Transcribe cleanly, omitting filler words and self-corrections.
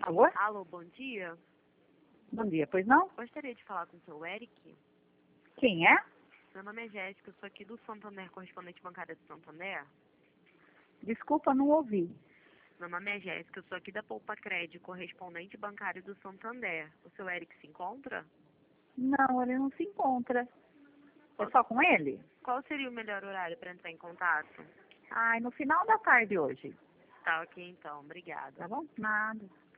Alô? Alô, bom dia. Bom dia, pois não? Gostaria de falar com o seu Eric. Quem é? Meu nome é Jéssica, eu sou aqui do Santander, correspondente bancária do Santander. Desculpa, não ouvi. Meu nome é Jéssica, eu sou aqui da Poupa Cred, correspondente bancário do Santander. O seu Eric se encontra? Não, ele não se encontra. É só com ele? Qual seria o melhor horário para entrar em contato? Ai, no final da tarde hoje. Tá ok então, obrigada. Tá bom? Nada.